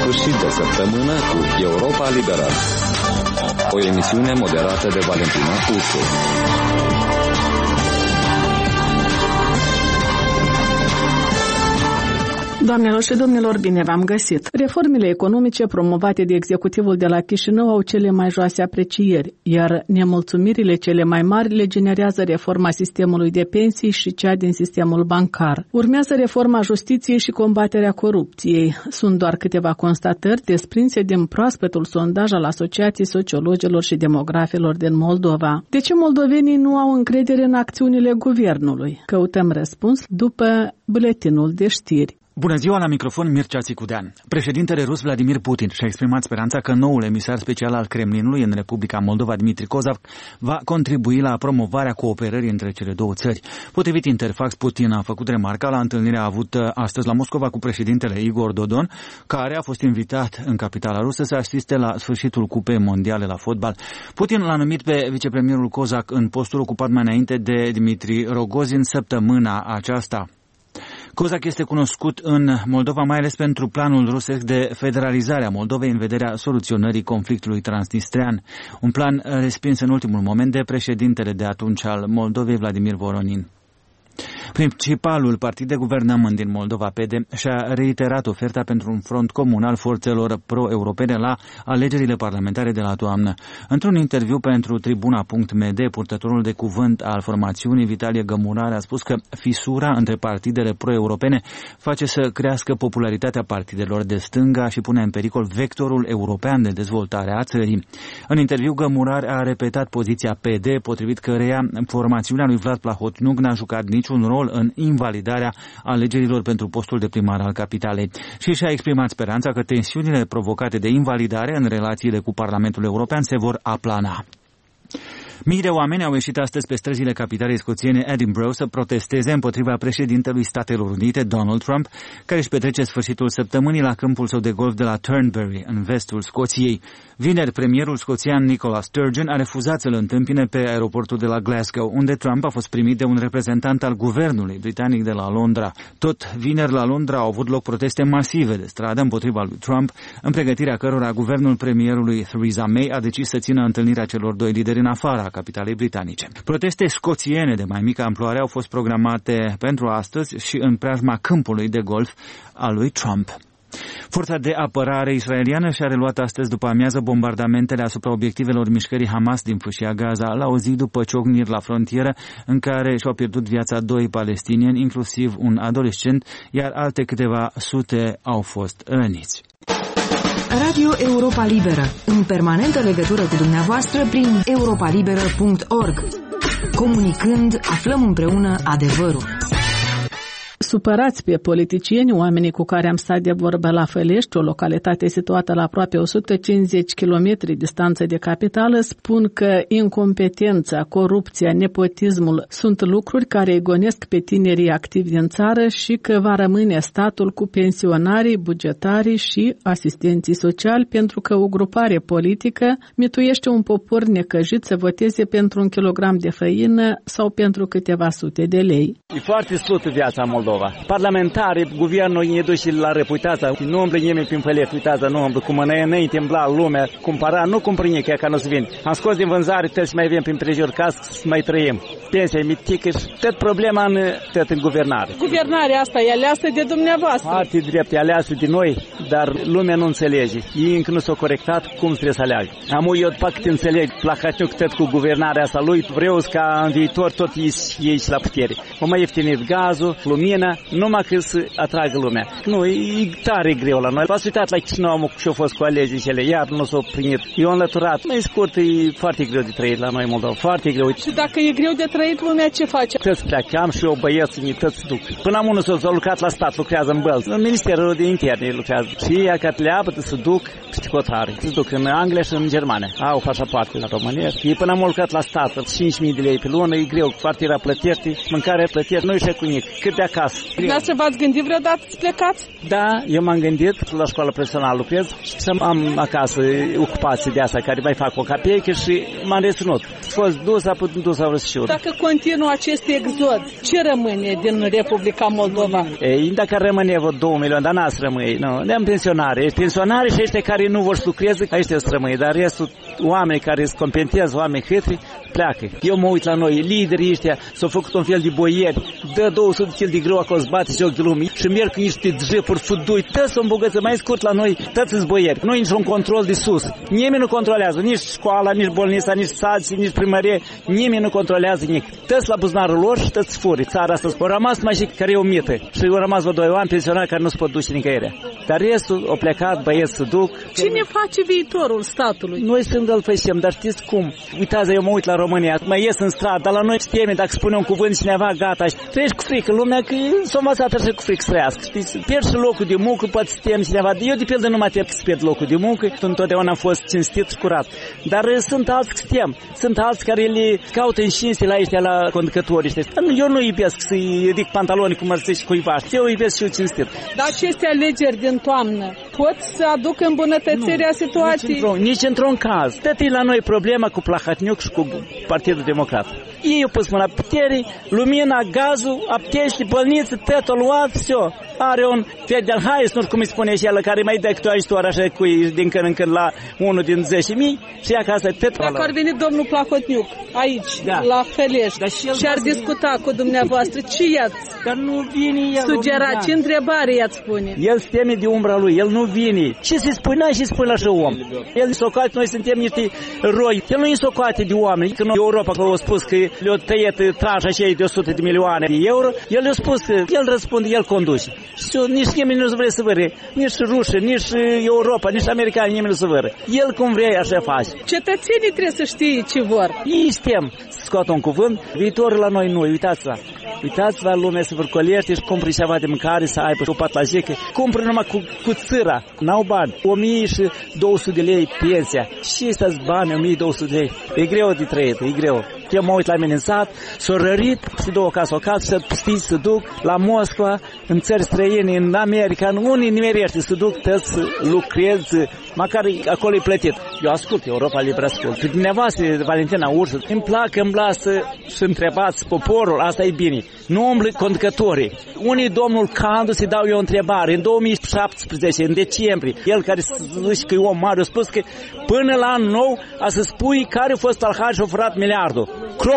sfârșit de săptămână cu Europa Liberă. O emisiune moderată de Valentina Ursu. Doamnelor și domnilor, bine v-am găsit! Reformele economice promovate de executivul de la Chișinău au cele mai joase aprecieri, iar nemulțumirile cele mai mari le generează reforma sistemului de pensii și cea din sistemul bancar. Urmează reforma justiției și combaterea corupției. Sunt doar câteva constatări desprinse din proaspetul sondaj al Asociației Sociologilor și Demografilor din Moldova. De ce moldovenii nu au încredere în acțiunile guvernului? Căutăm răspuns după buletinul de știri. Bună ziua, la microfon Mircea Țicudean. Președintele rus Vladimir Putin și-a exprimat speranța că noul emisar special al Kremlinului în Republica Moldova, Dmitri Kozak, va contribui la promovarea cooperării între cele două țări. Potrivit Interfax, Putin a făcut remarca la întâlnirea avută astăzi la Moscova cu președintele Igor Dodon, care a fost invitat în capitala rusă să asiste la sfârșitul Cupei Mondiale la fotbal. Putin l-a numit pe vicepremierul Kozak în postul ocupat mai înainte de Dmitri Rogozin săptămâna aceasta. Kozak este cunoscut în Moldova mai ales pentru planul rusesc de federalizare a Moldovei în vederea soluționării conflictului transnistrean, un plan respins în ultimul moment de președintele de atunci al Moldovei, Vladimir Voronin. Principalul partid de guvernământ din Moldova, PD, și-a reiterat oferta pentru un front comun al forțelor pro-europene la alegerile parlamentare de la toamnă. Într-un interviu pentru Tribuna.md, purtătorul de cuvânt al formațiunii, Vitalie Gămurare, a spus că fisura între partidele pro-europene face să crească popularitatea partidelor de stânga și pune în pericol vectorul european de dezvoltare a țării. În interviu, Gămurare a repetat poziția PD, potrivit căreia formațiunea lui Vlad Plahotniuc n-a jucat niciun rol în invalidarea alegerilor pentru postul de primar al capitalei și și-a exprimat speranța că tensiunile provocate de invalidare în relațiile cu Parlamentul European se vor aplana. Mii de oameni au ieșit astăzi pe străzile capitalei scoțiene Edinburgh să protesteze împotriva președintelui Statelor Unite, Donald Trump, care își petrece sfârșitul săptămânii la câmpul său de golf de la Turnberry, în vestul Scoției. Vineri, premierul scoțian Nicola Sturgeon a refuzat să-l întâmpine pe aeroportul de la Glasgow, unde Trump a fost primit de un reprezentant al guvernului britanic de la Londra. Tot vineri la Londra au avut loc proteste masive de stradă împotriva lui Trump, în pregătirea cărora guvernul premierului Theresa May a decis să țină întâlnirea celor doi lideri în afara capitalei britanice. Proteste scoțiene de mai mică amploare au fost programate pentru astăzi și în preajma câmpului de golf al lui Trump. Forța de apărare israeliană și-a reluat astăzi după amiază bombardamentele asupra obiectivelor mișcării Hamas din Fâșia Gaza, la o zi după ciocniri la frontieră în care și-au pierdut viața doi palestinieni, inclusiv un adolescent, iar alte câteva sute au fost răniți. Radio Europa Liberă, în permanentă legătură cu dumneavoastră prin europalibera.org. Comunicând, aflăm împreună adevărul. Supărați pe politicieni, oamenii cu care am stat de vorbă la Fălești, o localitate situată la aproape 150 km distanță de capitală, spun că incompetența, corupția, nepotismul sunt lucruri care îi gonesc pe tinerii activi din țară și că va rămâne statul cu pensionarii, bugetarii și asistenții sociali, pentru că o grupare politică mituiește un popor necăjit să voteze pentru 1 kilogram de făină sau pentru câteva sute de lei. E foarte slută viața în Moldova. Parlamentarii, guvernul ne duce la râp, uitați, nu umblă nimeni prin Fălești, uitați, nu umblă, cum înainte îmbla lumea, cumpăra, nu cumpăr nici ca nu se vin. Am scos din vânzare, trebuie să mai avem prin prejur ca să mai trăim. Pensia, mitică și tot problema în guvernare. Guvernarea asta e aleasă de dumneavoastră. Foarte drept, e aleasă de noi, dar lumea nu înțelege. Ei încă nu s-au corectat cum trebuie să aleagă. Eu după cât înțeleg, Plahotniuc tot cu guvernarea asta lui, vreau ca în viitor tot ei la putere. O mai ieftinit gazul, lumina, numai că să atragă lumea. Nu, e tare greu la noi. V-ați uitat la Chișinău și-au fost cu alegerile, iar nu s-au primit. Eu înlăturat. Mai scurt, e foarte greu de trăit la noi în Moldova, foarte greu. Și dacă e greu de trăit, lumea ce face? Toți pleacă, am și eu băieți, toți duc. Până am unul s-a lucrat la stat, lucrează în Bălți. În Ministerul de Interne lucrează. Și ea că leapă să duc peste cotare. Se duc în Anglia și în Germania. Au pașapoarte la România. Ei până am lucrat la stat, 5.000 de lei pe lună, e greu. Partirea plătește, mâncarea plătește, nu e cu nic. Cât de acasă. Dumneavoastră v-ați gândit vreodată să plecați? Da, eu m-am gândit, la școală profesională lucrez și să am acasă ocupații de asta care mai fac o capeică și m-am reținut. A fost dus, a putut dus, a vrut și eu. Dacă continuă acest exod, ce rămâne din Republica Moldova? Ei, dacă rămâne vreo 2 milioane, dar n-ați rămâne. Nu, ne-am pensionare. Pensionare și ăștia care nu vor să lucreze, ăștia o să rămâne. Dar restul, oameni care se competentează, oameni hâtri, pleacă. Eu mă uit la noi, liderii ăștia s-au făcut un fel de boieri, dă 200 de kg de grâu acolo, bate joc de lume și merg cu niște jepuri fudui, toți s-o îmbogăță, mai scurt la noi, toți sunt boieri. Nu e niciun control de sus. Nimeni nu controlează, nici școala, nici bolnița, nici sații, nici primărie, nimeni nu controlează nimic. Toți la buzunarul lor și toți furi. Țara asta au rămas mai și care e o mită și au rămas vreo 2 oameni pensionari care nu se pot duce nicăieri. Dar restul au plecat, băieți se duc. Cine face viitorul statului? Noi sunt îl facem, dar știți cum? Uitați, eu mă uit la România, mai ies în stradă, dar la noi teme, dacă spune un cuvânt cineva, gata, treci cu frică. Lumea că s-a învățat așa cu frică să trăiască. Știți, pierzi locul de muncă, poate să temi cineva. Eu de pildă nu mă tem să pierd locul de muncă, întotdeauna am fost cinstit și curat. Dar sunt alți că tem. Sunt alți care le caută în cinste la ăștia, la conducătorii ăștia. Eu nu iubesc să-i ridic pantaloni cum mărțești cuiva. Eu iubesc și eu cinstit. Dar aceste alegeri din toamnă pot să aducă îmbunătățirea situației? Nici într-un caz. Tot e la noi problema cu Plahotniuc și cu Partidul Democrat. Ei au pus mâna puterii, lumina, gazul, aptești, bălniță, tot o luat, все. Are un Fedel Hayes, nu știu cum îi spune și el, care mai dă câte o istorie așa cu din când în când la unul din 10.000 și ia ca să tot. Dacă ar veni domnul Plahotniuc aici, la Felești, și ar discuta cu dumneavoastră, ce i-ați sugera, ce întrebare i-ați spune? El se teme de umbra lui, el nu vine. Ce se spune, și spune așa om. El socoate, noi suntem niște roi. El nu e socoate de oameni. Când Europa a spus că le-a tăiat tranșa aceea de 100 de milioane de euro, el le-a spus că el răspunde, el conduce. Și nici nimeni nu se vrea să vără, nici rușii, nici Europa, nici americani, nimeni nu se vără. El cum vrea, așa face. Cetățenii trebuie să știe ce vor. Ei stem să scoată un cuvânt, viitorul la noi nu, uitați-vă. Uitați-vă, lumea se vârcolește și cumpri ceva de mâncare, să aibă și o patlajică. Cumpri numai cu țâra, n-au bani. 1200 de lei pensia. Și ăsta-s bani, 1200 de lei. E greu de trăit, e greu. Eu mă uit la mine în sat, s-o rărit, se duc acasă, se duc la Moscova, în țări străine, în America, în unii nimerește, se duc toți să lucreze, măcar acolo e plătit. Eu ascult, Europa Liberă ascult. Pe dumneavoastră, Valentina Ursă, îmi plac să întrebați poporul, asta e bine. Nu umblă conducătorii. Unii domnul Candu să-i dau eu o întrebare. În 2017, în decembrie, el care zice că e om mare, a spus că până la anul nou a să spui care a fost alhaj și a furat miliardul.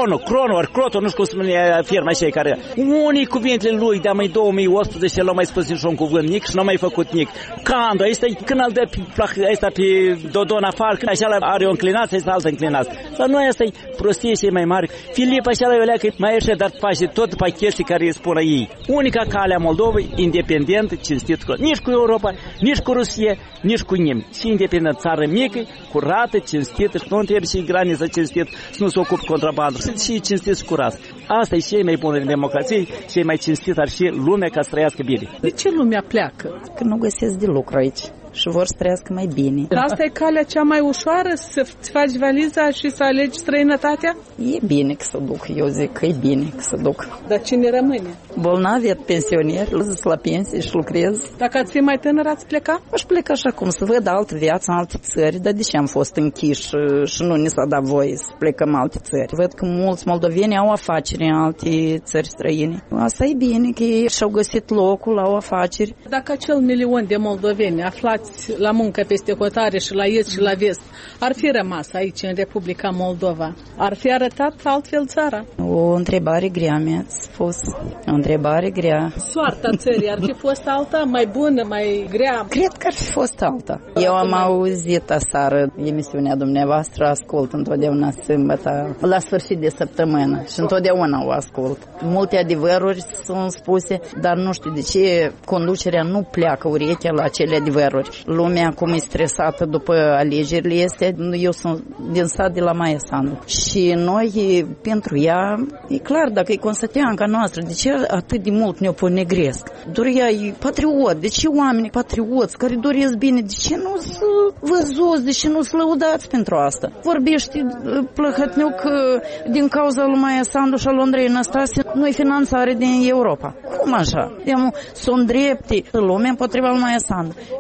Croto, nu știu cum spune firma aceea care... Unii cuvintele lui de-a mai 2018 el nu a mai spus niciun cuvânt nic și nu a mai făcut nic. Candu, când îl dă pe Dodon afară, când așa are o înclinație, este altă înclinație. La noi asta e prostie și e mai mare. Filip așa la eu că mai ieșe, dar face tot pachetul care îi spune ei. Unica cale a Moldovei, independent, cinstit, nici cu Europa, nici cu Rusia, nici cu nimeni. Și independent, țară mică, curată, cinstită, și nu trebuie și graniță cinstit, să nu se ocupe contrabandă. Sunt și cinstit și curat. Asta e cei mai buni în democrație, cei mai cinstit ar și lumea ca să trăiască bine. De ce lumea pleacă? Că nu găsesc de lucru aici și vor să trăiască mai bine. Dar asta e calea cea mai ușoară, să-ți faci valiza și să alegi străinătatea? E bine că să duc, eu zic că e bine că să duc. Dar cine rămâne? Bolnavi, pensionieri, lăsă la pensie și lucrez. Dacă ați fi mai tânăr, ați pleca? Aș pleca așa cum, să văd altă viață în alte țări, dar de ce am fost închiși și nu ni s-a dat voie să plecăm alte țări? Văd că mulți moldoveni au afaceri în alte țări străine. Asta e bine, că ei și-au găsit locul, au afaceri. Dacă acel 1 milion de moldoveni aflați la muncă peste hotare și la est și la vest, ar fi rămas aici, în Republica Moldova? Ar fi arătat altfel țara? O întrebare grea mi-ați spus. O întrebare grea. Soarta țării ar fi fost alta? Mai bună, mai grea? Cred că ar fi fost alta. Eu am auzit aseară emisiunea dumneavoastră, ascult întotdeauna sâmbătă, la sfârșit de săptămână și întotdeauna o ascult. Multe adevăruri sunt spuse, dar nu știu de ce conducerea nu pleacă urechea la acele adevăruri. Lumea cum e stresată după alegerile este, eu sunt din sat de la Maia Sandu și noi pentru ea, e clar, dacă e Constantianca noastră, de ce atât de mult ne-o ponegresc? Doar ea e patriot, de ce oameni patrioți care doresc bine, de ce nu sunt văzuți, de ce nu sunt lăudați pentru asta? Vorbește Plahotniuc din cauza lui Maia Sandu și al Andrei Năstase, nu-i finanțare din Europa. Cum așa? S-o îndrepte lumea împotriva lui Maia Sandu. Și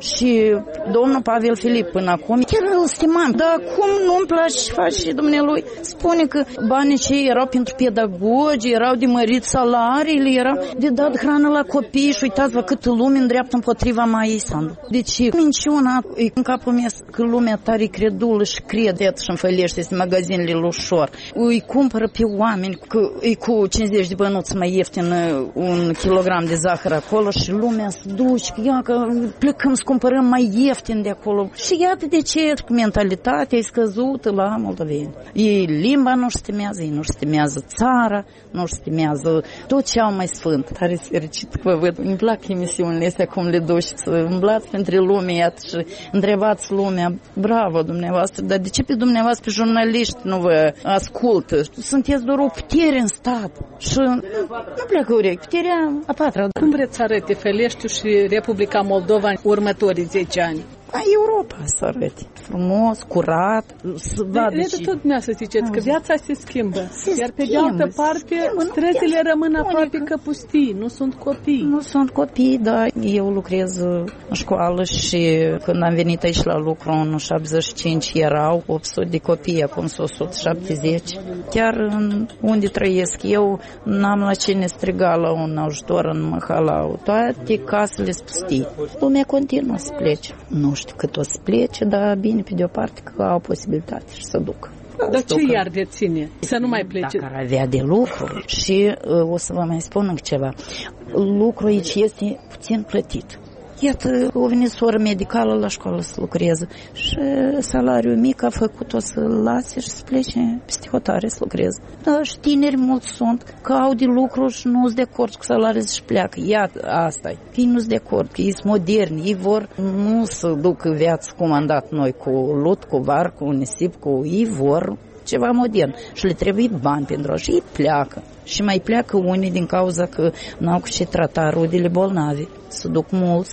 domnul Pavel Filip până acum, chiar îl stimam. Dar acum nu-mi place ce face și dumnealui. Spune că banii cei erau pentru pedagogi, erau de mărit salariile, erau de dat hrană la copii și uitați-vă câtă lume îndreaptă împotriva Maiei Sandu. Deci minciuna e în capul meu că lumea tare credulă și crede și înfălește este magazinele ușor. Îi cumpără pe oameni că e cu 50 de bănuți mai ieftin un kilogram de zahăr acolo și lumea se duce, ia că plecăm să cumpărăm mai ieftin de acolo. Și iată de ce mentalitatea e scăzută la moldoveni. Ei limba nu stimează, ei nu stimează țara, nu stimează tot ce au mai sfânt. Tare fericit că vă văd. Îmi plac emisiunile astea cum le duci, să îmblați între lume, iată, și întrebați lumea. Bravo dumneavoastră, dar de ce pe dumneavoastră, pe jurnaliști, nu vă ascultă? Sunteți doar o putere în stat și nu pleacă urechi, puterea a patra. Cum vreți să arăte Feleștiu și Republica Moldova în următorii 10 ani? Europa să arăte frumos, curat, să vadă și... Tot dumneavoastră ziceți că viața se schimbă, iar pe de altă parte străzile rămân aproape că pustii, nu sunt copii. Nu sunt copii, dar eu lucrez în școală și când am venit aici la lucru în 75 erau 800 de copii, acum sunt 170. Chiar unde trăiesc eu n-am la cine striga la un ajutor în Măhalau, toate casele sunt pustii. Lumea continuă să plece. Nu știu cât o să plece, dar bine pe de o parte că au posibilitate și să ducă. Dar ce i-ar deține? Să nu mai plece? Dacă ar avea de lucru și o să vă mai spun încă ceva. Lucrul aici este puțin plătit. Iată, o venit soră medicală la școală să lucreze și salariul mic a făcut-o să lase și să plece peste hotare să lucreze. Dar și tineri mulți sunt că au de lucru și nu sunt de acord cu salariul și pleacă. Iată, asta-i. Ei nu sunt de acord, că ei sunt moderni, ei vor nu să ducă viață cum am dat noi cu lut, cu var, cu nisip, cu ei vor ceva modern și le trebuie bani pentru și ei pleacă. Și mai pleacă unii din cauza că n-au cu ce trata rudele bolnavi. Se duc mult,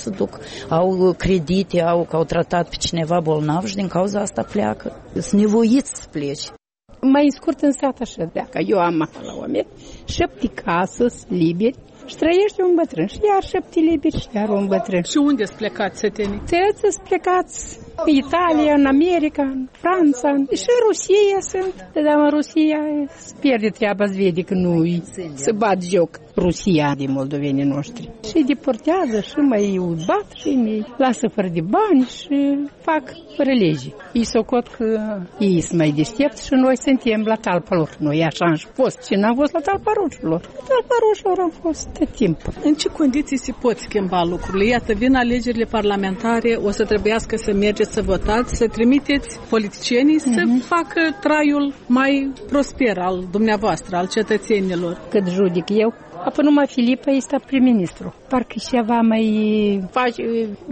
au credite, că au tratat pe cineva bolnav și din cauza asta pleacă. Sunt nevoiți să plece. Mai scurt în sat așa, dacă eu am la oameni 7 case liberi și trăiește un bătrân și iar 7 liberi și iar un bătrân. Și unde sunt plecați sătenii? Sunt plecați în Italia, în America, în Franța și în Rusia sunt. Dar în Rusia se pierde treaba, se vede că nu se bat joc Rusia de moldovenii noștri. Și deportează și mai bat și mai lasă fără de bani și fac fără lege. Ei socot că ei sunt mai deștepți și noi suntem la talpa lor. Noi așa am fost și n-am fost la talpa rușilor. Talpa rușilor am fost tot timpul. În ce condiții se pot schimba lucrurile? Iată, vin alegerile parlamentare, o să trebuiască să mergeți să votați, să trimiteți politicienii să facă traiul mai prosper al dumneavoastră, al cetățenilor. Cât judic eu, apoi numai Filipa este prim-ministru. Parcă ceva mai face,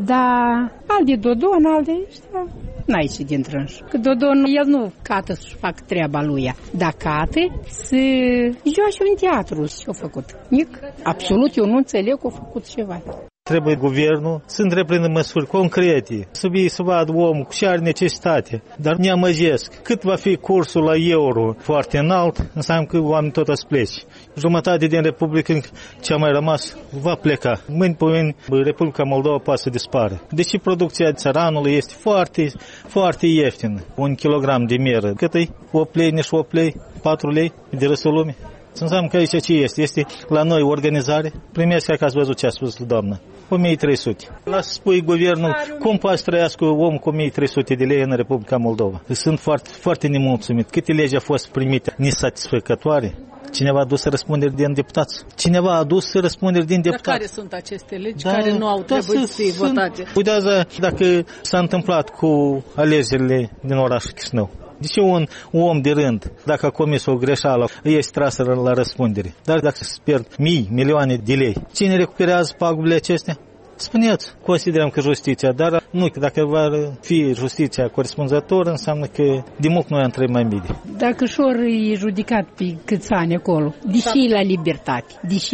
da, al de Dodon, al de ăștia, n-ai ieșit din trânș. Că Dodon, el nu cată să-și facă treaba lui, dar cată să joace în teatru ce-a făcut. Nic, absolut, eu nu înțeleg că a făcut ceva. Trebuie guvernul să întreprindă măsuri concrete, să vadă omul cu ce are necesitate, dar ne amăgesc. Cât va fi cursul la euro foarte înalt, înseamnă că oamenii tot o să plece. Jumătate din Republica ce a mai rămas va pleca. Mâine pe mâine Republica Moldova poate să dispară. Deși producția țăranului este foarte, foarte ieftină. 1 kilogram de meră, cât e? 8 lei, nici 8 lei, 4 lei de restul lumii. Înseamnă că aici ce este? Este la noi organizare. Primesc, ca ați văzut ce a spus doamna. 1300. Lasă spui guvernul cum poate să trăiască omul cu 1300 de lei în Republica Moldova. Sunt foarte, foarte nemulțumit. Câte legi au fost primite nesatisfăcătoare? Cineva a adus răspunderi din deputați. Cineva a adus răspunderi din deputați. Dar care sunt aceste legi care nu au trebuit să fie votate? Uitează dacă s-a întâmplat cu alegerile din orașul Chișinău. De ce un om de rând, dacă a comis o greșeală, este trasă la răspundere? Dar dacă se pierd mii, milioane de lei, cine recuperează pagubile acestea? Spuneți, considerăm că justiția, dar nu, dacă va fi justiția corespunzătoră, înseamnă că de mult noi am trăit mai bine. Dacă șor e judicat pe câți ani acolo, deși la libertate,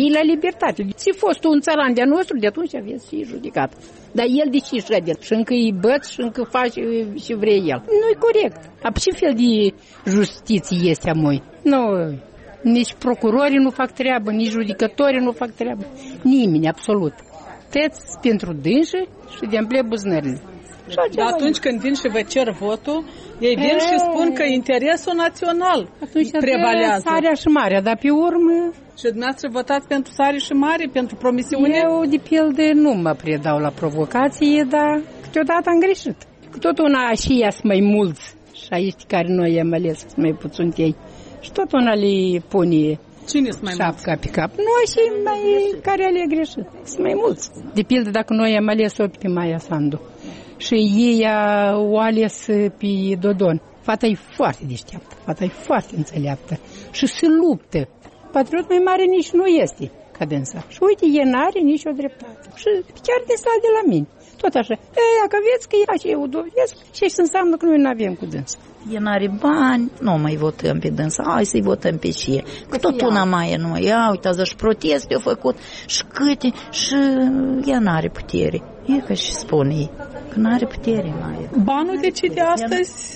ți-a fost un țăran de-a nostru, de atunci aveți și judicat. Dar el de ce șede? Și încă îi băți și încă face și vrea el. Nu-i corect. Ce fel de justiție este a moi? Nu, nici procurorii nu fac treabă, nici judicătorii nu fac treabă. Nimeni, absolut. Tăți pentru dânși și de-ample buznările. Atunci când vin și vă cer votul, ei vin și spun că interesul național prevalează. Sarea și Marea, dar pe urmă... Și dumneavoastră votați pentru Sare și Mare, pentru promisiune? Eu, de pildă, nu mă predau la provocație, dar câteodată am greșit. Tot una și ea sunt mai mulți și aici care noi am ales sunt mai puțini ei. Și tot una le pune șapca pe cap. Noi și mai care le greșit. Sunt mai mulți. De pildă, dacă noi am ales-o pe Maia Sandu și ei au ales pe Dodon. Fata e foarte deșteaptă, fata e foarte înțeleaptă și se luptă. Patriot mai mare nici nu este ca dânsa. Și uite, e n-are nici o dreptate. Și chiar de sal de la mine. Tot așa. Că vezi că ea și eu dovesc și înseamnă că noi nu avem cu dânsa. E n-are bani, nu mai votăm pe dânsa, hai să-i votăm pe șie. Că tot una mai e nu. Ia, uitați, și proteste au făcut și câte, și ea n-are putere. E că și spune ei, că n-are putere mai. Banul decide astăzi?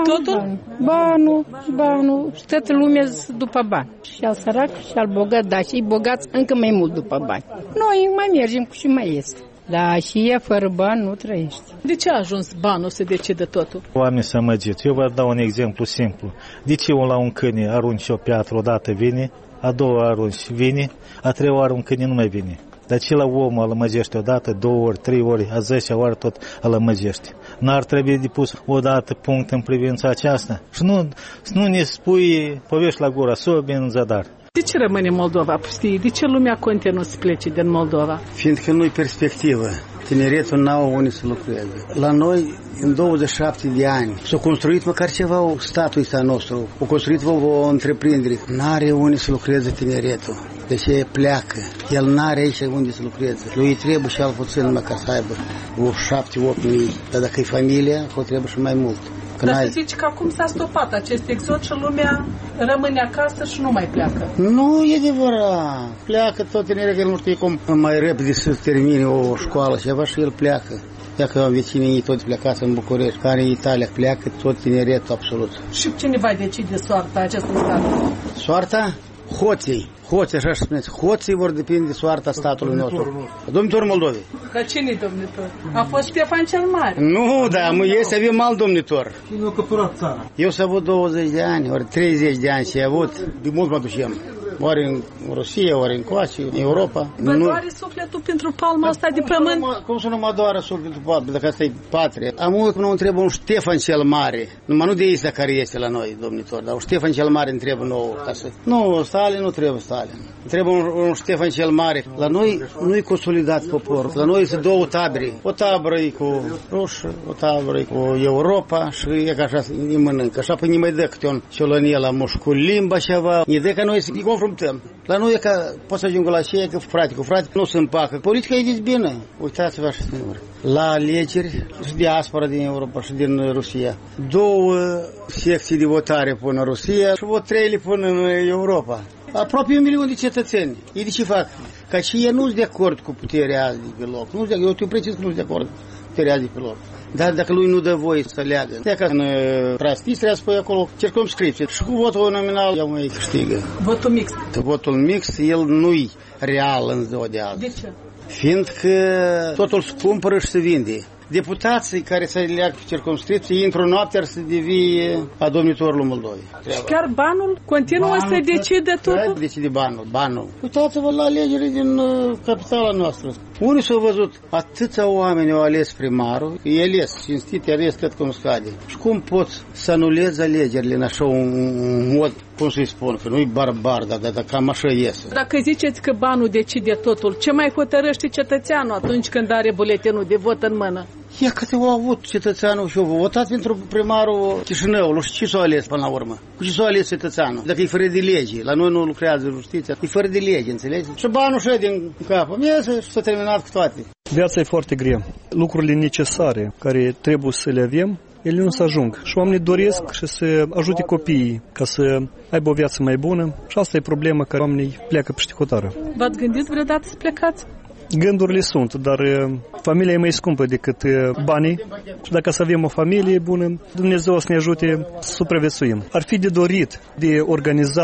Banul. Și toată lumea după bani. Și al sărac și al bogat, dar și bogați încă mai mult după bani. Noi mai mergem cu și mai este. Dar și ea fără bani nu trăiește. De ce a ajuns banul să decide totul? Oamenii să amăgiți. Eu vă dau un exemplu simplu. De ce la un câine arunci o piatră odată vine, a doua arunci vine, a treia oară un câine nu mai vine. Dar ce la om îl amăgește odată, 2 ori, 3 ori, a 10-a oară tot îl amăgește. N-ar trebui de pus odată punct în privința aceasta. Și nu ne spui povești la gură, sobi în zadar. De ce rămâne Moldova pustie? De ce lumea continuă să plece din Moldova? Fiindcă nu-i perspectivă. Tineretul n-au unde să lucreze. La noi, în 27 de ani, s-a construit măcar ceva statul ăsta nostru. A construit o întreprindere. N-are unde să lucreze tineretul. Deci pleacă. El n-are aici unde să lucreze. Lui trebuie și al puțin măcar să aibă 7-8 mii. Dar dacă e familia, o trebuie și mai mult. Dar să zici că acum s-a stopat acest exod și lumea rămâne acasă și nu mai pleacă. Nu e adevărat. Pleacă tot tinerii, că el nu știe cum mai repede să termine o școală ceva și el pleacă. Dacă am vecinii tot plecați în București, care în Italia pleacă tot tineretul absolut. Și cine va decide soarta acestui stat? Soarta? Hoții, așa să spuneți, hoții vor depinde de soarta statului nostru. Domnitor Moldovei. Dar cine-i domnitor? A fost Ștefan cel Mare. Nu, dar este avem alt domnitor. Cine a căpturat țara? Eu s-a avut 20 de ani, ori 30 de ani și a avut, de mult mă ducem. Ori în Rusia, ori în Coace, în Europa. Vă doare sufletul pentru palma asta de pământ? Cum să nu mă doare sufletul pentru dacă asta e patrie? Am avut până întreb un Ștefan cel Mare. Numai nu de ei care este la noi, domnitor, dar un Ștefan cel Mare întrebă nouă. Nu, Stalin nu trebuie Stalin. Trebuie un Ștefan cel Mare. La noi nu e consolidat poporul. La noi sunt două tabere. O tabără e cu ruși, o tabără e cu Europa și e ca așa ne mănâncă. Așa până ne mai dă câte un ciolănie la muș cu limba ceva. Ne dă ca noi să ne confruntăm. La noi e ca poți să ajungă la șeie cu frate nu se împacă. Politica e bine. Uitați-vă așa singur. La alegeri și diaspora din Europa și din Rusia. 2 secții de votare până în Rusia și 3 până în Europa. Aproape 1 milion de cetățeni. Ei de ce fac? Ca și ei nu sunt de acord cu puterea azi de pe loc. Eu te precis că nu sunt de acord cu puterea azi de pe loc. Dar dacă lui nu dă voie să leagă. Dacă în Transnistria spui acolo circumscripție. Și cu votul nominal el mai câștigă. Votul mixt. Votul mixt, el nu-i real în ziua de azi. De ce? Fiindcă totul se cumpără și se vinde. Deputații care se leagă pe circumscripție intră noaptea să devie a domnitorului Moldovei. Și chiar banul continuă să decide totul? Decide banul. Uitați-vă la alegerile din capitala noastră. Unii s-au văzut atâția oameni au ales primarul, e ales, cinstit, e ales cât cum scade. Și cum poți să anulezi alegerile în așa un mod, cum să-i spun, că nu-i barbar, dar cam așa iese. Dacă ziceți că banul decide totul, ce mai hotărăște cetățeanul atunci când are buletinul de vot în mână? Ia că te-au avut cetățeanul și au votat pentru primarul Chișinăului și ce s-a ales până la urmă? Cu ce s-a ales cetățeanul? Dacă e fără de lege, la noi nu lucrează justiția, e fără de lege, înțelegi? Și banul și din capă, și s-a terminat cu toate. Viața e foarte grea. Lucrurile necesare care trebuie să le avem, ele nu se ajung. Și oamenii doresc și să ajute copiii ca să aibă o viață mai bună și asta e problema că oamenii pleacă peste hotără. V-ați gândit vreodată să plecați? Gândurile sunt, dar familia e mai scumpă decât banii și dacă să avem o familie bună, Dumnezeu să ne ajute să supraviețuim. Ar fi de dorit, de organizat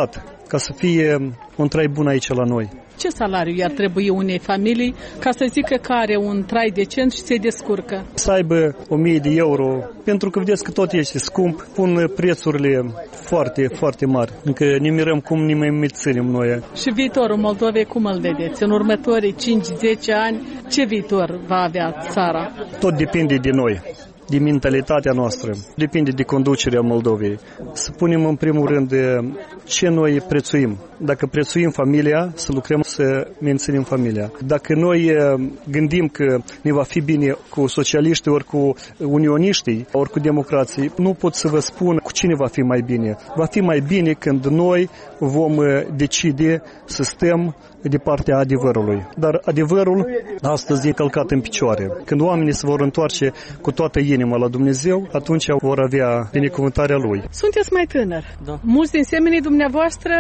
ca să fie un trai bun aici la noi. Ce salariu ar trebui unei familii ca să zică că are un trai decent și se descurcă? Să aibă 1000 de euro, pentru că vedeți că tot este scump, pun prețurile foarte, foarte mari. Încă ne mirăm cum ne mai ținem noi. Și viitorul Moldovei cum îl vedeți? În următorii 5-10 ani, ce viitor va avea țara? Tot depinde de noi, de mentalitatea noastră, depinde de conducerea Moldovei. Să punem în primul rând ce noi prețuim. Dacă prețuim familia, să lucrăm să menținem familia. Dacă noi gândim că ne va fi bine cu socialiștii, ori cu unioniștii, ori cu democrații, nu pot să vă spun cu cine va fi mai bine. Va fi mai bine când noi vom decide să stăm de partea adevărului. Dar adevărul astăzi e călcat în picioare. Când oamenii se vor întoarce cu toată inima la Dumnezeu, atunci vor avea binecuvântarea Lui. Sunteți mai tânăr. Da. Mulți din semenii dumneavoastră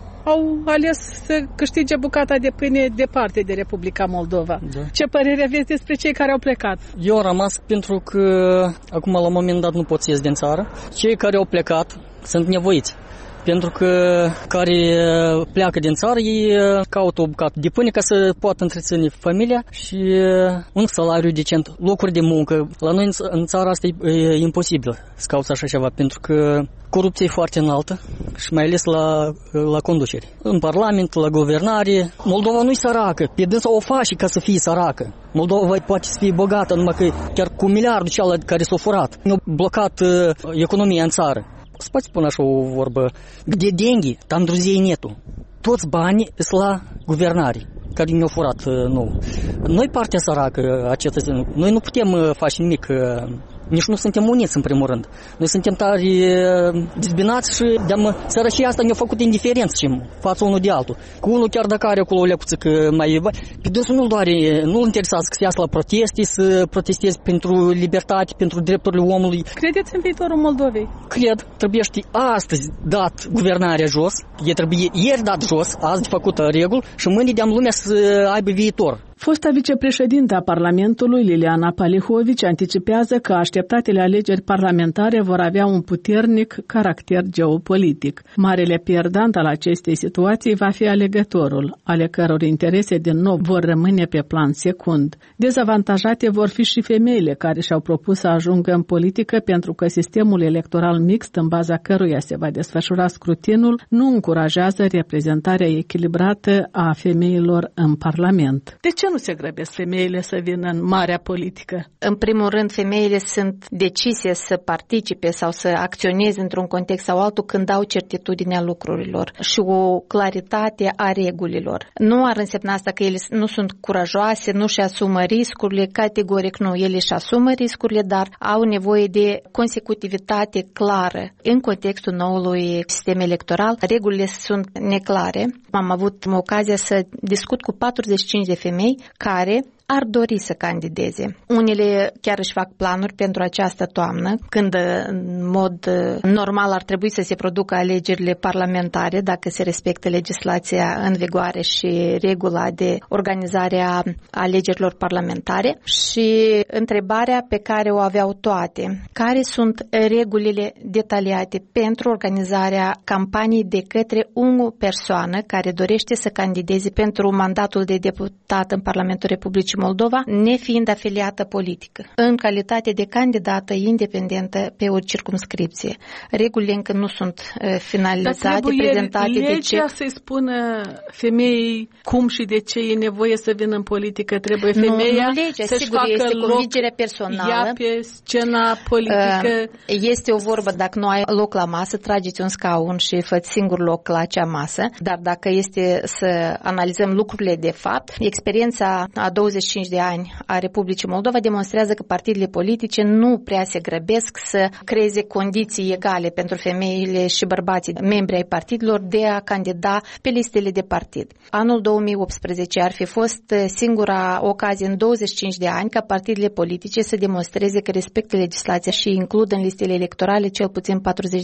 au ales să câștige bucata de pâine departe de Republica Moldova. Da. Ce părere aveți despre cei care au plecat? Eu am rămas pentru că acum la un moment dat nu pot să ies din țară. Cei care au plecat sunt nevoiți. Pentru că care pleacă din țară, ei caută o bucată de pâine ca să poată întreține familia și un salariu decent, locuri de muncă. La noi în țara asta e imposibil să cauți așa ceva, pentru că corupția e foarte înaltă și mai ales la conducere. În Parlament, la guvernare, Moldova nu-i săracă, pe dânsa o face ca să fie săracă. Moldova poate să fie bogată, numai că chiar cu miliardul cealaltă care s-a furat, ne-a blocat economia în țară. Se poate spune așa o vorbă, где деньги, там друзей нету. Toți banii sunt la guvernare, care ne-au furat nou. Noi, partea săracă a cetățenilor, noi nu putem face nimic, nici nu suntem uniți în primul rând. Noi suntem tare dezbinați și sărăcia asta ne-a făcut indiferenți și față unul de altul. Cu unul chiar dacă are acolo o lecuță că mai pe dânsul nu-l doare, nu-l interesează să iasă la proteste, să protesteze pentru libertate, pentru drepturile omului. Credeți în viitorul Moldovei? Cred, trebuie astăzi dat guvernarea jos, trebuie ieri dat jos, azi de făcută regulă și mâine de-am lumea să aibă viitor. Fosta vicepreședintă a Parlamentului, Liliana Palihovici, anticipează că așteptatele alegeri parlamentare vor avea un puternic caracter geopolitic. Marele pierdant al acestei situații va fi alegătorul, ale căror interese din nou vor rămâne pe plan secund. Dezavantajate vor fi și femeile care și-au propus să ajungă în politică pentru că sistemul electoral mixt în baza căruia se va desfășura scrutinul nu încurajează reprezentarea echilibrată a femeilor în Parlament. De ce nu se grăbesc femeile să vină în marea politică? În primul rând, femeile sunt decise să participe sau să acționeze într-un context sau altul când au certitudinea lucrurilor și o claritate a regulilor. Nu ar însemna asta că ele nu sunt curajoase, nu și asumă riscurile, categoric nu. Ele își asumă riscurile, dar au nevoie de consecutivitate clară. În contextul noului sistem electoral, regulile sunt neclare. Am avut ocazia să discut cu 45 de femei care ar dori să candideze. Unele chiar își fac planuri pentru această toamnă, când în mod normal ar trebui să se producă alegerile parlamentare, dacă se respectă legislația în vigoare și regula de organizare a alegerilor parlamentare. Și întrebarea pe care o aveau toate, care sunt regulile detaliate pentru organizarea campaniei de către o persoană care dorește să candideze pentru mandatul de deputat în Parlamentul Republicii Moldova, nefiind afiliată politică, în calitate de candidată independentă pe o circumscripție. Regulile încă nu sunt finalizate, prezentate. Legea de ce? să-i spună femeii cum și de ce e nevoie să vină în politică? Trebuie femeia nu legea, să-și sigur, facă este loc, convingerea personală. ea pe scena politică. Este o vorbă, dacă nu ai loc la masă, trageți un scaun și fă-ți singur loc la acea masă. Dar dacă este să analizăm lucrurile de fapt, experiența a 25 de ani a Republicii Moldova demonstrează că partidele politice nu prea se grăbesc să creeze condiții egale pentru femeile și bărbații membri ai partidelor de a candida pe listele de partid. Anul 2018 ar fi fost singura ocazie în 25 de ani ca partidele politice să demonstreze că respectă legislația și includ în listele electorale cel puțin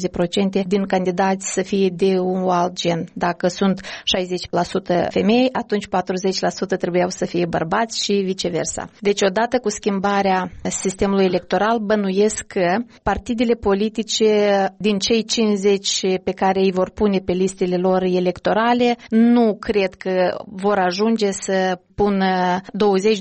40% din candidați să fie de un alt gen. Dacă sunt 60% femei, atunci 40% trebuiau să fie bărbați și și viceversa. Deci odată cu schimbarea sistemului electoral, bănuiesc că partidele politice din cei 50 pe care îi vor pune pe listele lor electorale, nu cred că vor ajunge să pună 20-25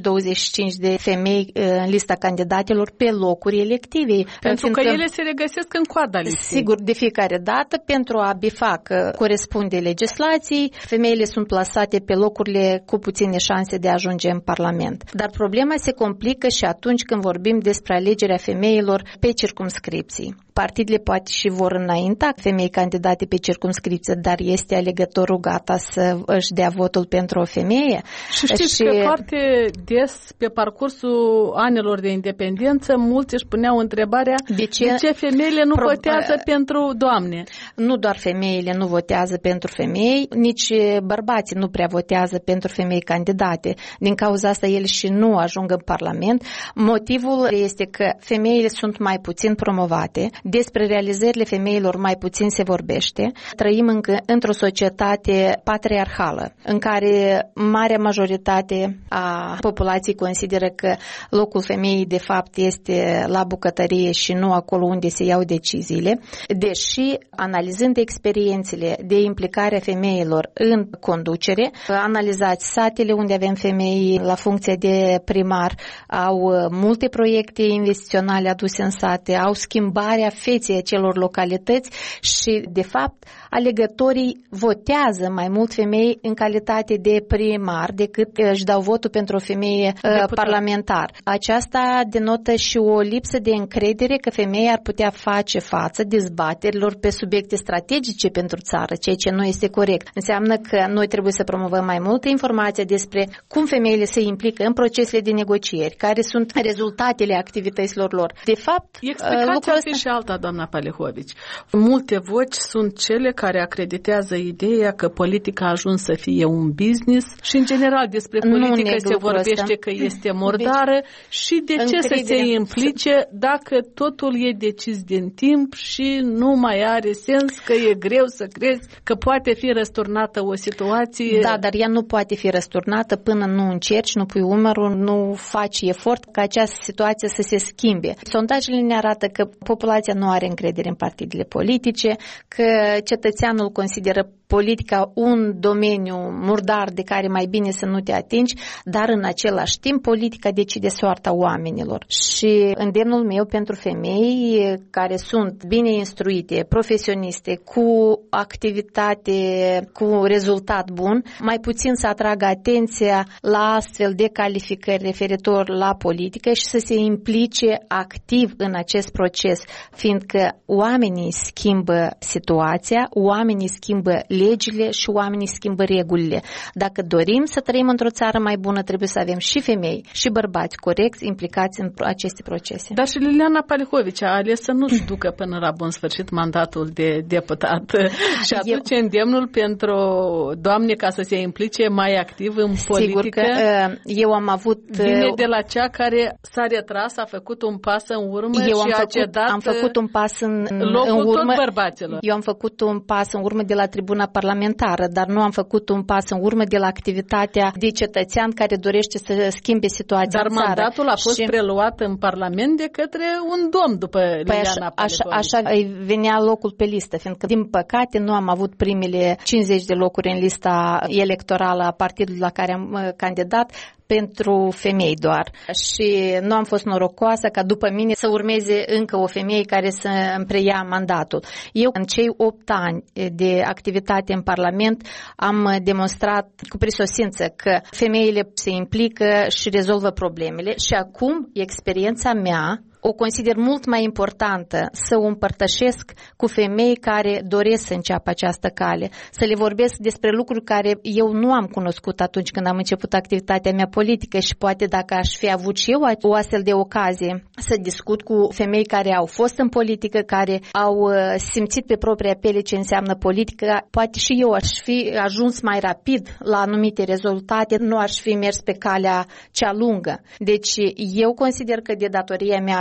de femei în lista candidatelor pe locuri elective. Pentru că ele se regăsesc în coada listei. Sigur, de fiecare dată, pentru a bifa că corespunde legislației, femeile sunt plasate pe locurile cu puține șanse de a ajunge în Parlament. Dar problema se complică și atunci când vorbim despre alegerea femeilor pe circumscripții. Partidele poate și vor înainta femei candidate pe circumscripție, dar este alegătorul gata să își dea votul pentru o femeie? Și știți că foarte des, pe parcursul anilor de independență, mulți își puneau întrebarea de ce femeile nu votează pentru doamne? Nu doar femeile nu votează pentru femei, nici bărbații nu prea votează pentru femei candidate. Din cauza asta ele și nu ajung în Parlament. Motivul este că femeile sunt mai puțin promovate, despre realizările femeilor mai puțin se vorbește. Trăim încă într-o societate patriarhală, în care marea majoritate a populației consideră că locul femeii de fapt este la bucătărie și nu acolo unde se iau deciziile, deși analizând experiențele de implicare a femeilor în conducere, analizați satele unde avem femei la funcție de primar, au multe proiecte investiționale aduse în sate, au schimbarea feței acelor localități și, de fapt, alegătorii votează mai mult femei în calitate de primar decât își dau votul pentru o femeie parlamentar. Aceasta denotă și o lipsă de încredere că femeia ar putea face față dezbaterilor pe subiecte strategice pentru țară, ceea ce nu este corect. Înseamnă că noi trebuie să promovăm mai multă informație despre cum femeile se implică în procesele de negocieri, care sunt rezultatele activităților lor. De fapt, explicația ar fi și alta, doamna Palehovici. Multe voci sunt cele care acreditează ideea că politica a ajuns să fie un business și, în general, despre politică se vorbește că este murdară și de ce să se implice dacă totul e decis din timp și nu mai are sens, că e greu să crezi că poate fi răsturnată o situație. Da, dar ea nu poate fi răsturnată până nu încerci, nu pui umărul, nu faci efort ca această situație să se schimbe. Sondajele ne arată că populația nu are încredere în partidele politice, că cetățeanul consideră politica un domeniu murdar de care mai bine să nu te atingi, dar în același timp politica decide soarta oamenilor. Și îndemnul meu pentru femei care sunt bine instruite, profesioniste, cu activitate, cu rezultat bun, mai puțin să atragă atenția la astfel de calificări referitor la politică și să se implice activ în acest proces, fiindcă oamenii schimbă situația, oamenii schimbă legile și oamenii schimbă regulile. Dacă dorim să trăim într-o țară mai bună, trebuie să avem și femei și bărbați corecți implicați în aceste procese. Dar și Liliana Palehovici a ales să nu-și ducă până la bun sfârșit mandatul de deputat și aduce îndemnul pentru doamne ca să se implice mai activ în politică. Sigur că eu am avut... Vine de la cea care s-a retras, a făcut un pas în urmă și a cedat am făcut un pas în urmă. Tot bărbaților. Eu am făcut un pas în urmă de la tribuna parlamentară, dar nu am făcut un pas în urmă de la activitatea de cetățean care dorește să schimbe situația în țară. Dar mandatul a fost preluat în Parlament de către un domn după Liliana Palehovici. Așa îi venea locul pe listă, fiindcă, din păcate, nu am avut primele 50 de locuri în lista electorală a partidului la care am candidat, pentru femei doar. Și nu am fost norocoasă ca după mine să urmeze încă o femeie care să îmi preia mandatul. Eu, în cei 8 ani de activitate în Parlament, am demonstrat cu prisosință că femeile se implică și rezolvă problemele și acum experiența mea o consider mult mai importantă să o împărtășesc cu femei care doresc să înceapă această cale, să le vorbesc despre lucruri care eu nu am cunoscut atunci când am început activitatea mea politică și poate dacă aș fi avut și eu o astfel de ocazie să discut cu femei care au fost în politică, care au simțit pe propria piele ce înseamnă politică, poate și eu aș fi ajuns mai rapid la anumite rezultate, nu aș fi mers pe calea cea lungă. Deci eu consider că de datoria mea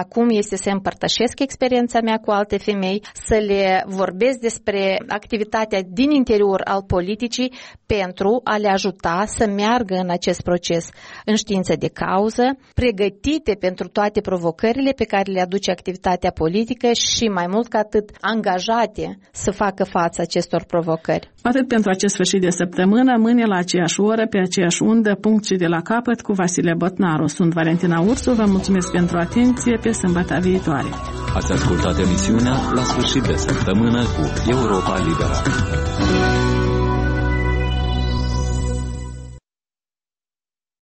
acum este să împărtășesc experiența mea cu alte femei, să le vorbesc despre activitatea din interior al politicii pentru a le ajuta să meargă în acest proces în știință de cauză, pregătite pentru toate provocările pe care le aduce activitatea politică și mai mult ca atât angajate să facă față acestor provocări. Atât pentru acest sfârșit de săptămână, mâine la aceeași oră, pe aceeași undă, punct și de la capăt cu Vasile Botnaru. Sunt Valentina Ursu, vă mulțumesc pentru atenție, pe sâmbătă viitoare. Ați ascultat emisiunea La sfârșit de săptămână cu Europa Liberă.